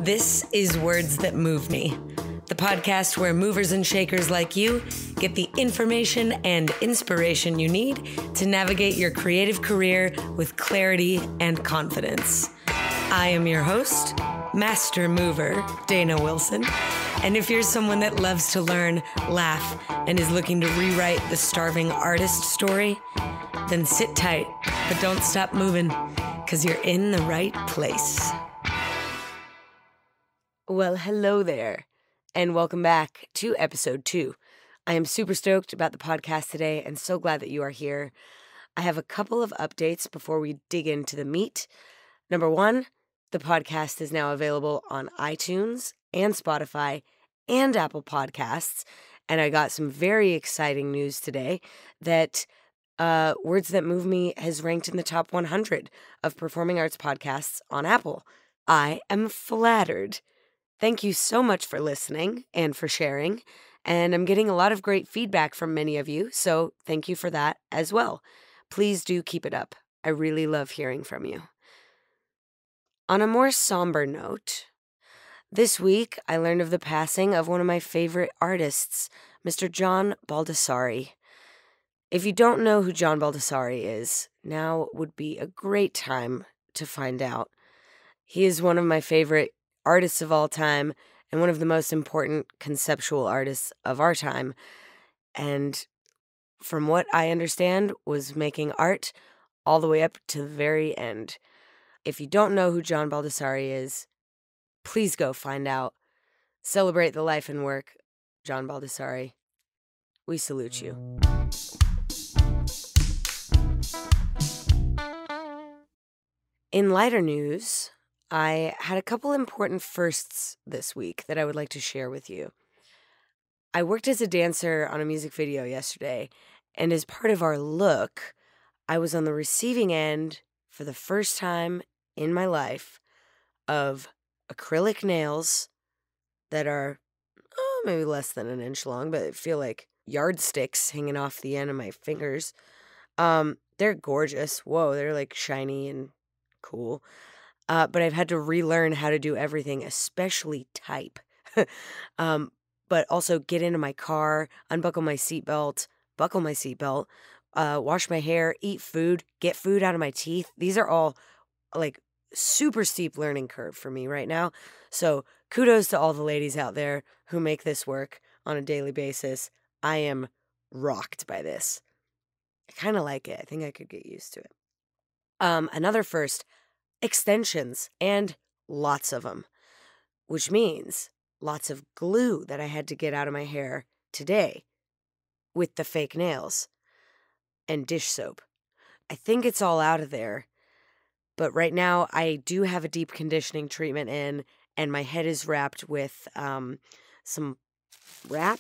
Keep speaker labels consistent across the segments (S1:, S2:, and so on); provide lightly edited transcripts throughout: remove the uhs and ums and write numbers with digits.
S1: This is Words That Move Me, the podcast where movers and shakers like you get the information and inspiration you need to navigate your creative career with clarity and confidence. I am your host, Master Mover, Dana Wilson. And if you're someone that loves to learn, laugh, and is looking to rewrite the starving artist story, then sit tight, but don't stop moving, because you're in the right place. Well, hello there, and welcome back to episode 2. I am super stoked about the podcast today and so glad that you are here. I have a couple of updates before we dig into the meat. Number 1, the podcast is now available on iTunes and Spotify and Apple Podcasts, and I got some very exciting news today that Words That Move Me has ranked in the top 100 of performing arts podcasts on Apple. I am flattered. Thank you so much for listening and for sharing, and I'm getting a lot of great feedback from many of you, so thank you for that as well. Please do keep it up. I really love hearing from you. On a more somber note, this week I learned of the passing of one of my favorite artists, Mr. John Baldessari. If you don't know who John Baldessari is, now would be a great time to find out. He is one of my favorite artists of all time and one of the most important conceptual artists of our time. And from what I understand, was making art all the way up to the very end. If you don't know who John Baldessari is, please go find out. Celebrate the life and work of John Baldessari. We salute you. In lighter news, I had a couple important firsts this week that I would like to share with you. I worked as a dancer on a music video yesterday, and as part of our look, I was on the receiving end for the first time in my life of acrylic nails that are maybe less than an inch long, but feel like yardsticks hanging off the end of my fingers. They're gorgeous. Whoa, they're like shiny and cool. But I've had to relearn how to do everything, especially type. But also get into my car, unbuckle my seatbelt, buckle my seatbelt, wash my hair, eat food, get food out of my teeth. These are all like super steep learning curve for me right now. So kudos to all the ladies out there who make this work on a daily basis. I am rocked by this. I kind of like it. I think I could get used to it. Another first, extensions, and lots of them, which means lots of glue that I had to get out of my hair today with the fake nails and dish soap. I think it's all out of there, but right now I do have a deep conditioning treatment in, and my head is wrapped with some wrap.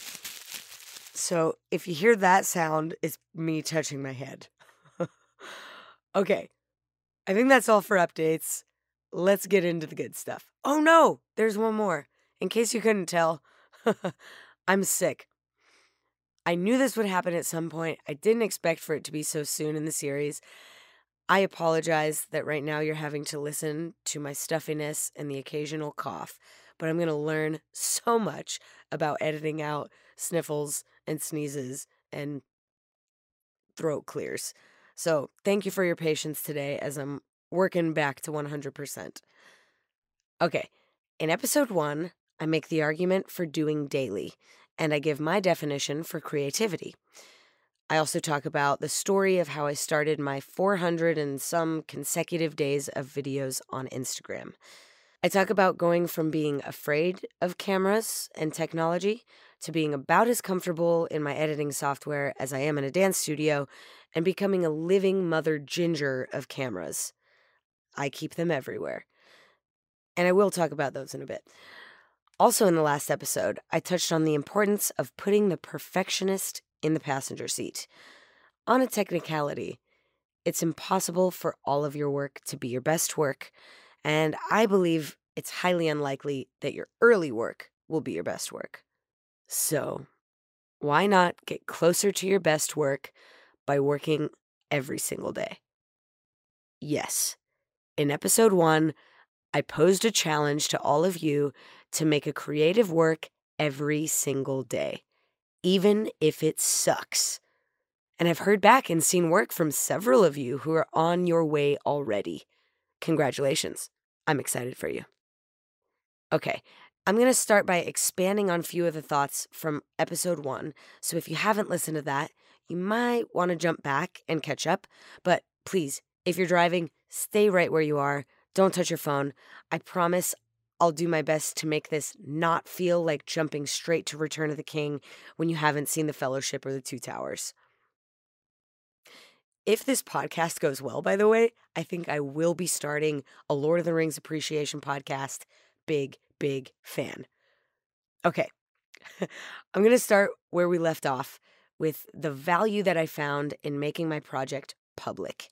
S1: So if you hear that sound, it's me touching my head. Okay. I think that's all for updates. Let's get into the good stuff. Oh no, there's one more. In case you couldn't tell, I'm sick. I knew this would happen at some point. I didn't expect for it to be so soon in the series. I apologize that right now you're having to listen to my stuffiness and the occasional cough, but I'm going to learn so much about editing out sniffles and sneezes and throat clears. So thank you for your patience today as I'm working back to 100%. Okay, in episode 1, I make the argument for doing daily, and I give my definition for creativity. I also talk about the story of how I started my 400 and some consecutive days of videos on Instagram. I talk about going from being afraid of cameras and technology to being about as comfortable in my editing software as I am in a dance studio and becoming a living mother ginger of cameras. I keep them everywhere. And I will talk about those in a bit. Also in the last episode, I touched on the importance of putting the perfectionist in the passenger seat. On a technicality, it's impossible for all of your work to be your best work, and I believe it's highly unlikely that your early work will be your best work. So, why not get closer to your best work by working every single day? Yes, in episode 1, I posed a challenge to all of you to make a creative work every single day, even if it sucks. And I've heard back and seen work from several of you who are on your way already. Congratulations. I'm excited for you. Okay, I'm going to start by expanding on a few of the thoughts from episode 1. So if you haven't listened to that, you might want to jump back and catch up. But please, if you're driving, stay right where you are. Don't touch your phone. I promise I'll do my best to make this not feel like jumping straight to Return of the King when you haven't seen The Fellowship or The Two Towers. If this podcast goes well, by the way, I think I will be starting a Lord of the Rings appreciation podcast. Big fan. Okay, I'm going to start where we left off with the value that I found in making my project public.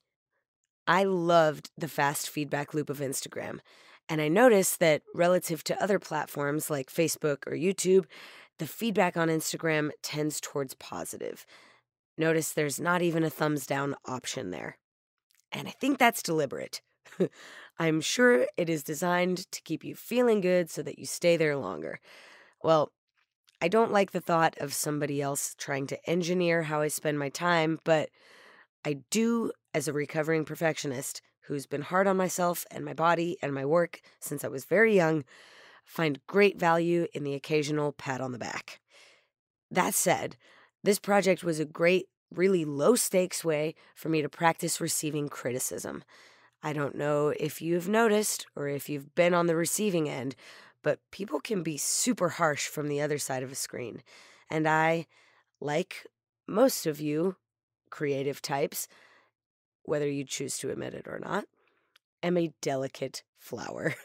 S1: I loved the fast feedback loop of Instagram, and I noticed that relative to other platforms like Facebook or YouTube, the feedback on Instagram tends towards positive. Notice there's not even a thumbs down option there. And I think that's deliberate. I'm sure it is designed to keep you feeling good so that you stay there longer. Well, I don't like the thought of somebody else trying to engineer how I spend my time, but I do, as a recovering perfectionist who's been hard on myself and my body and my work since I was very young, find great value in the occasional pat on the back. That said, this project was a great, really low-stakes way for me to practice receiving criticism. I don't know if you've noticed or if you've been on the receiving end, but people can be super harsh from the other side of a screen. And I, like most of you creative types, whether you choose to admit it or not, am a delicate flower.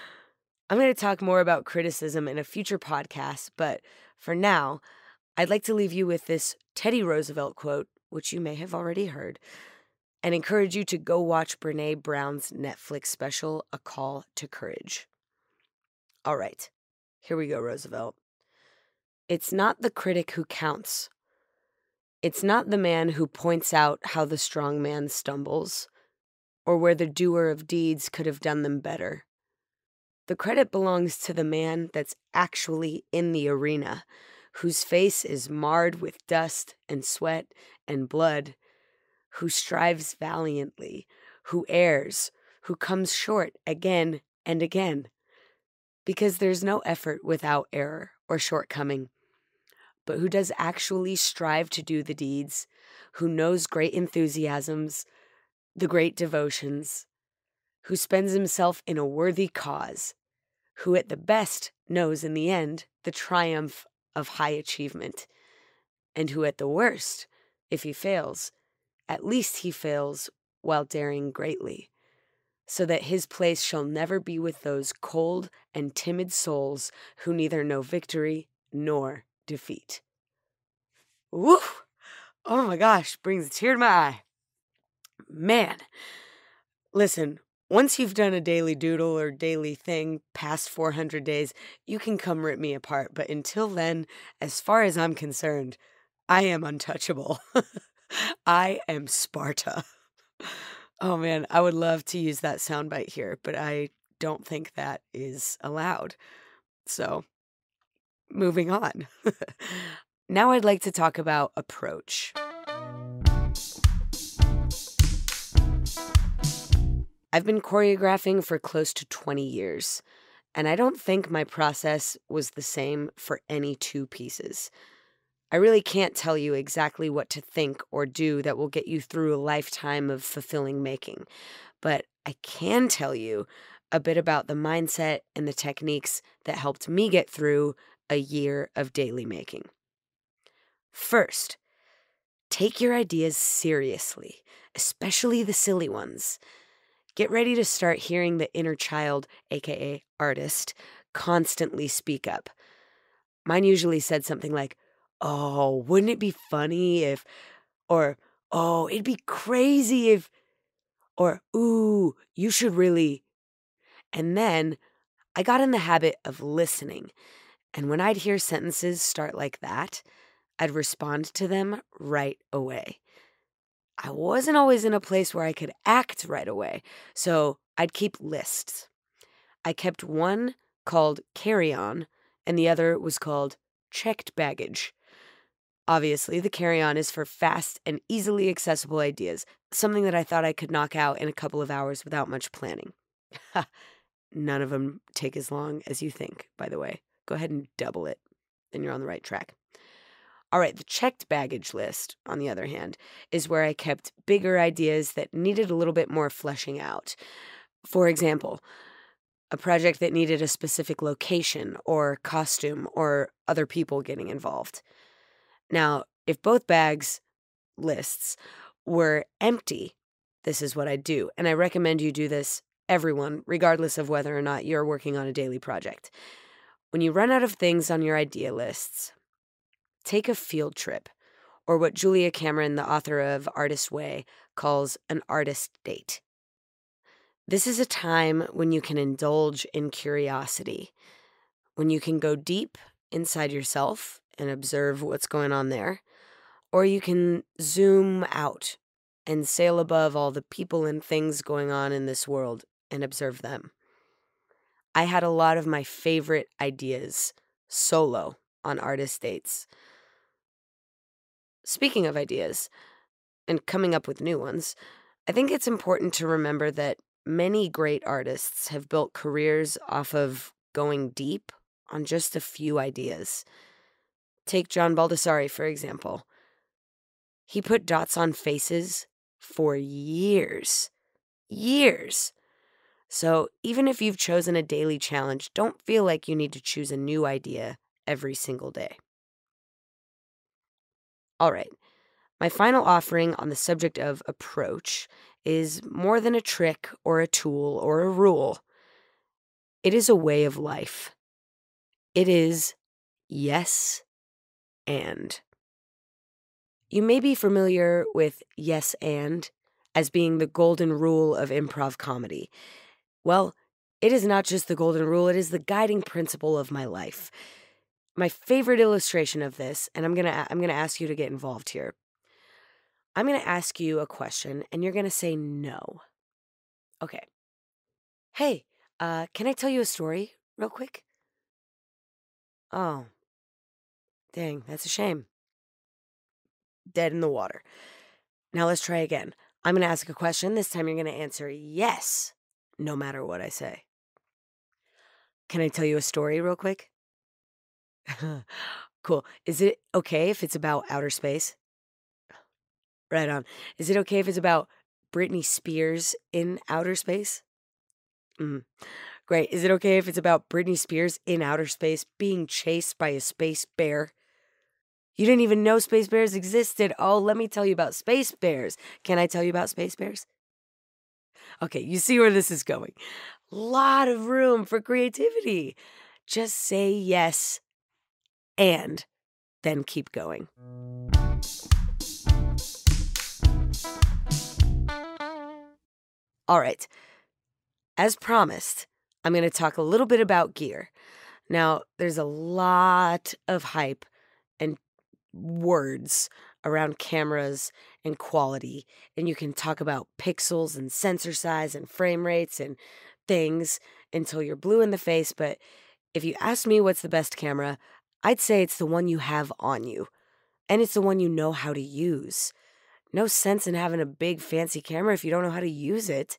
S1: I'm going to talk more about criticism in a future podcast, but for now, I'd like to leave you with this Teddy Roosevelt quote, which you may have already heard, and encourage you to go watch Brené Brown's Netflix special, A Call to Courage. All right, here we go, Roosevelt. It's not the critic who counts. It's not the man who points out how the strong man stumbles, or where the doer of deeds could have done them better. The credit belongs to the man that's actually in the arena, whose face is marred with dust and sweat and blood, who strives valiantly, who errs, who comes short again and again. Because there's no effort without error or shortcoming, but who does actually strive to do the deeds, who knows great enthusiasms, the great devotions, who spends himself in a worthy cause, who at the best knows in the end the triumph of high achievement, and who at the worst, if he fails, at least he fails while daring greatly, so that his place shall never be with those cold and timid souls who neither know victory nor defeat. Woo! Oh my gosh, brings a tear to my eye. Man, listen, once you've done a daily doodle or daily thing past 400 days, you can come rip me apart. But until then, as far as I'm concerned, I am untouchable. I am Sparta. Oh man, I would love to use that soundbite here, but I don't think that is allowed. So, moving on. Now I'd like to talk about approach. I've been choreographing for close to 20 years, and I don't think my process was the same for any two pieces. I really can't tell you exactly what to think or do that will get you through a lifetime of fulfilling making, but I can tell you a bit about the mindset and the techniques that helped me get through a year of daily making. First, take your ideas seriously, especially the silly ones. Get ready to start hearing the inner child, aka artist, constantly speak up. Mine usually said something like, "Oh, wouldn't it be funny if," or, "Oh, it'd be crazy if," or, "Ooh, you should really." And then I got in the habit of listening. And when I'd hear sentences start like that, I'd respond to them right away. I wasn't always in a place where I could act right away, so I'd keep lists. I kept one called carry-on, and the other was called checked baggage. Obviously, the carry-on is for fast and easily accessible ideas, something that I thought I could knock out in a couple of hours without much planning. None of them take as long as you think, by the way. Go ahead and double it, and you're on the right track. All right, the checked baggage list, on the other hand, is where I kept bigger ideas that needed a little bit more fleshing out. For example, a project that needed a specific location or costume or other people getting involved. Now, if both bags lists were empty, this is what I do, and I recommend you do this, everyone, regardless of whether or not you're working on a daily project. When you run out of things on your idea lists, take a field trip, or what Julia Cameron, the author of Artist Way, calls an artist date. This is a time when you can indulge in curiosity, when you can go deep inside yourself and observe what's going on there, or you can zoom out and sail above all the people and things going on in this world and observe them. I had a lot of my favorite ideas solo on artist dates. Speaking of ideas and coming up with new ones, I think it's important to remember that many great artists have built careers off of going deep on just a few ideas. Take John Baldessari, for example. He put dots on faces for years. Years. So even if you've chosen a daily challenge, don't feel like you need to choose a new idea every single day. All right. My final offering on the subject of approach is more than a trick or a tool or a rule. It is a way of life. It is yes and. You may be familiar with yes and as being the golden rule of improv comedy. Well, it is not just the golden rule, it is the guiding principle of my life. My favorite illustration of this, and I'm gonna ask you to get involved here. I'm gonna ask you a question, and you're gonna say no. Okay. Hey, can I tell you a story real quick? Oh, dang, that's a shame. Dead in the water. Now let's try again. I'm gonna ask a question. This time you're gonna answer yes, no matter what I say. Can I tell you a story real quick? Cool. Is it okay if it's about outer space? Right on. Is it okay if it's about Britney Spears in outer space? Great. Is it okay if it's about Britney Spears in outer space being chased by a space bear? You didn't even know space bears existed. Oh, let me tell you about space bears. Can I tell you about space bears? Okay, you see where this is going. Lot of room for creativity. Just say yes and then keep going. All right. As promised, I'm going to talk a little bit about gear. Now, there's a lot of hype and words around cameras and quality, and you can talk about pixels and sensor size and frame rates and things until you're blue in the face, but if you ask me what's the best camera, I'd say it's the one you have on you, and it's the one you know how to use. No sense in having a big fancy camera if you don't know how to use it.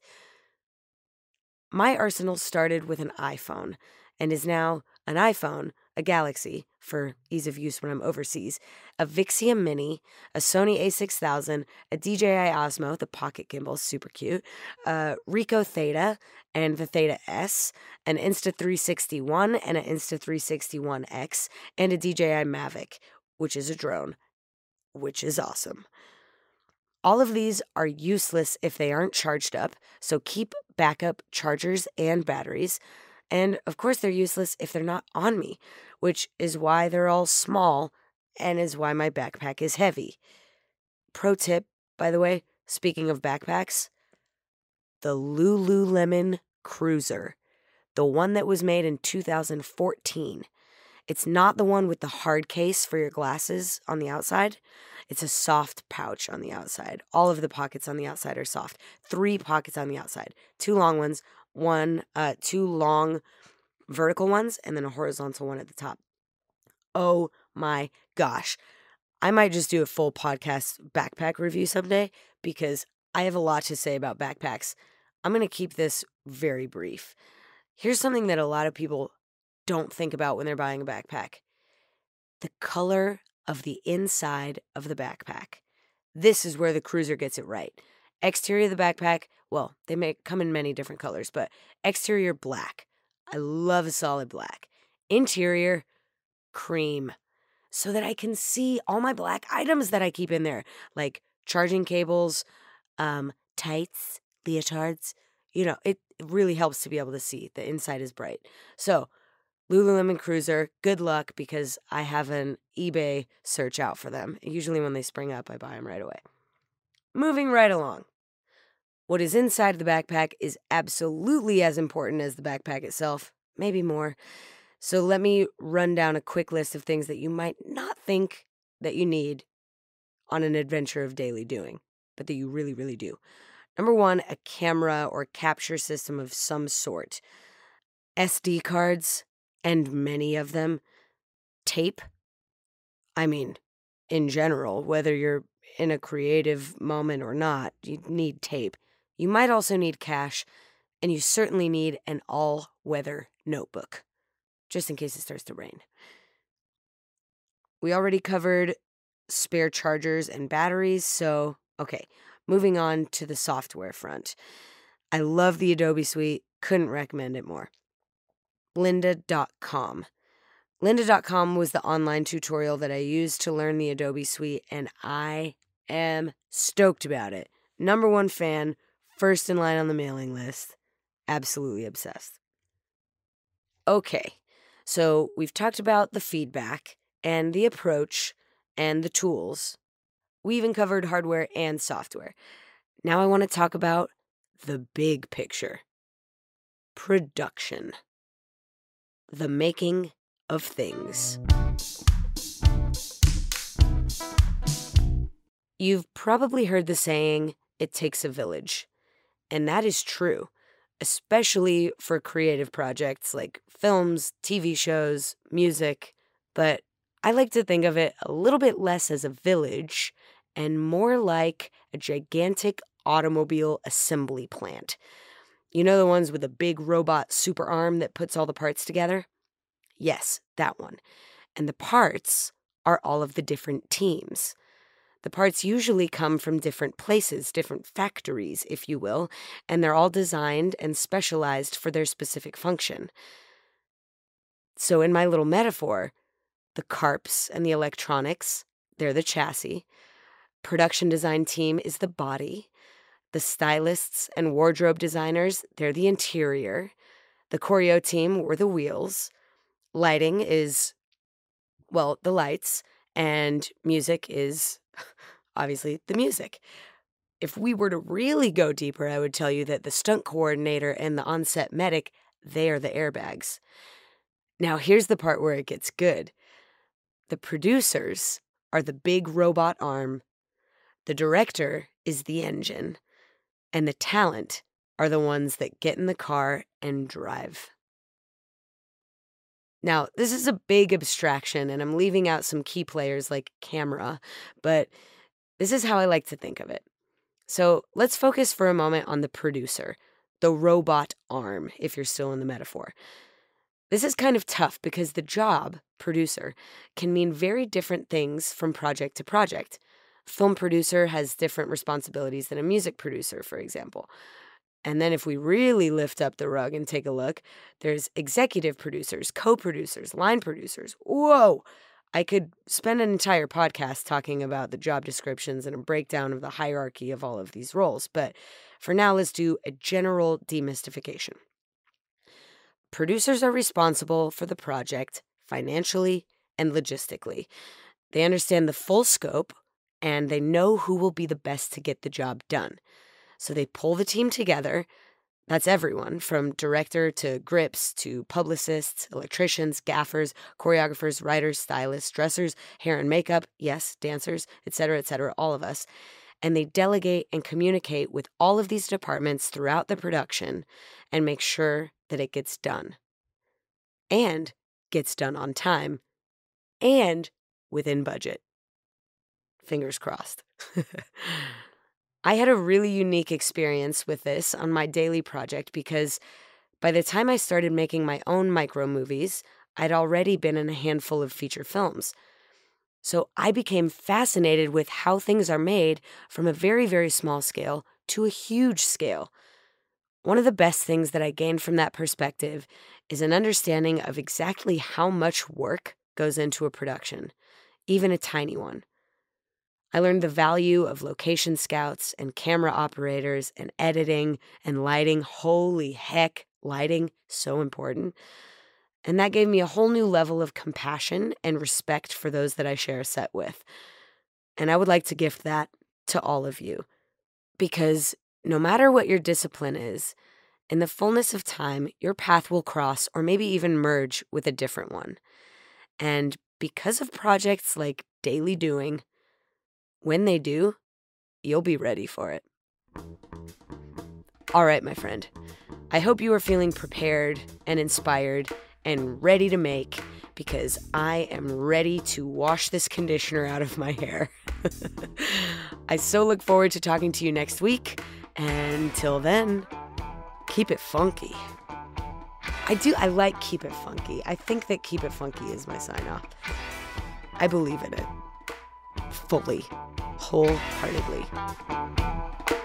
S1: My arsenal started with an iPhone and is now an iPhone, a Galaxy for ease of use when I'm overseas, a Vixia Mini, a Sony a6000, a DJI Osmo, the pocket gimbal, super cute, a Ricoh Theta and the Theta S, an Insta360 and an Insta360 X, and a DJI Mavic, which is a drone, which is awesome. All of these are useless if they aren't charged up, so keep backup chargers and batteries. And of course, they're useless if they're not on me, which is why they're all small and is why my backpack is heavy. Pro tip, by the way, speaking of backpacks, the Lululemon Cruiser, the one that was made in 2014. It's not the one with the hard case for your glasses on the outside. It's a soft pouch on the outside. All of the pockets on the outside are soft. 3 pockets on the outside. 2 long ones, two long vertical ones, and then a horizontal one at the top. Oh my gosh. I might just do a full podcast backpack review someday because I have a lot to say about backpacks. I'm going to keep this very brief. Here's something that a lot of people don't think about when they're buying a backpack. The color of the inside of the backpack. This is where the Cruiser gets it right. Exterior of the backpack, well, they may come in many different colors, but exterior black. I love a solid black. Interior, cream. So that I can see all my black items that I keep in there, like charging cables, tights, leotards. It really helps to be able to see. The inside is bright. So, Lululemon Cruiser, good luck because I have an eBay search out for them. Usually when they spring up, I buy them right away. Moving right along. What is inside the backpack is absolutely as important as the backpack itself, maybe more. So let me run down a quick list of things that you might not think that you need on an adventure of daily doing, but that you really, really do. Number 1, a camera or capture system of some sort. SD cards, and many of them. Tape. I mean, in general, whether you're in a creative moment or not, you need tape. You might also need cash, and you certainly need an all-weather notebook, just in case it starts to rain. We already covered spare chargers and batteries, so, okay, moving on to the software front. I love the Adobe Suite, couldn't recommend it more. Lynda.com. Lynda.com was the online tutorial that I used to learn the Adobe Suite, and I am stoked about it. Number 1 fan, first in line on the mailing list. Absolutely obsessed. Okay, so we've talked about the feedback and the approach and the tools. We even covered hardware and software. Now I want to talk about the big picture. Production. The making of things. You've probably heard the saying, it takes a village. And that is true, especially for creative projects like films, TV shows, music. But I like to think of it a little bit less as a village and more like a gigantic automobile assembly plant. You know the ones with a big robot super arm that puts all the parts together? Yes, that one. And the parts are all of the different teams. The parts usually come from different places, different factories, if you will, and they're all designed and specialized for their specific function. So in my little metaphor, the carps and the electronics, they're the chassis. Production design team is the body. The stylists and wardrobe designers, they're the interior. The choreo team were the wheels. Lighting is, well, the lights, and music is obviously the music. If we were to really go deeper, I would tell you that the stunt coordinator and the on-set medic, they are the airbags. Now, here's the part where it gets good. The producers are the big robot arm. The director is the engine. And the talent are the ones that get in the car and drive. Now, this is a big abstraction, and I'm leaving out some key players like camera, but this is how I like to think of it. So let's focus for a moment on the producer, the robot arm, if you're still in the metaphor. This is kind of tough because the job, producer, can mean very different things from project to project. Film producer has different responsibilities than a music producer, for example. And then if we really lift up the rug and take a look, there's executive producers, co-producers, line producers. Whoa! I could spend an entire podcast talking about the job descriptions and a breakdown of the hierarchy of all of these roles. But for now, let's do a general demystification. Producers are responsible for the project financially and logistically. They understand the full scope, and they know who will be the best to get the job done. So they pull the team together. That's everyone from director to grips to publicists, electricians, gaffers, choreographers, writers, stylists, dressers, hair and makeup, yes, dancers, etc., all of us. and they delegate and communicate with all of these departments throughout the production and make sure that it gets done. And gets done on time and within budget. Fingers crossed. I had a really unique experience with this on my daily project because by the time I started making my own micro movies, I'd already been in a handful of feature films. So I became fascinated with how things are made from a very, very small scale to a huge scale. One of the best things that I gained from that perspective is an understanding of exactly how much work goes into a production, even a tiny one. I learned the value of location scouts and camera operators and editing and lighting. Holy heck, lighting, so important. And that gave me a whole new level of compassion and respect for those that I share a set with. And I would like to gift that to all of you. Because no matter what your discipline is, in the fullness of time, your path will cross or maybe even merge with a different one. And because of projects like Daily Doing, when they do, you'll be ready for it. All right, my friend. I hope you are feeling prepared and inspired and ready to make, because I am ready to wash this conditioner out of my hair. I so look forward to talking to you next week. And till then, keep it funky. I like keep it funky. I think that keep it funky is my sign off. I believe in it. Fully. Wholeheartedly.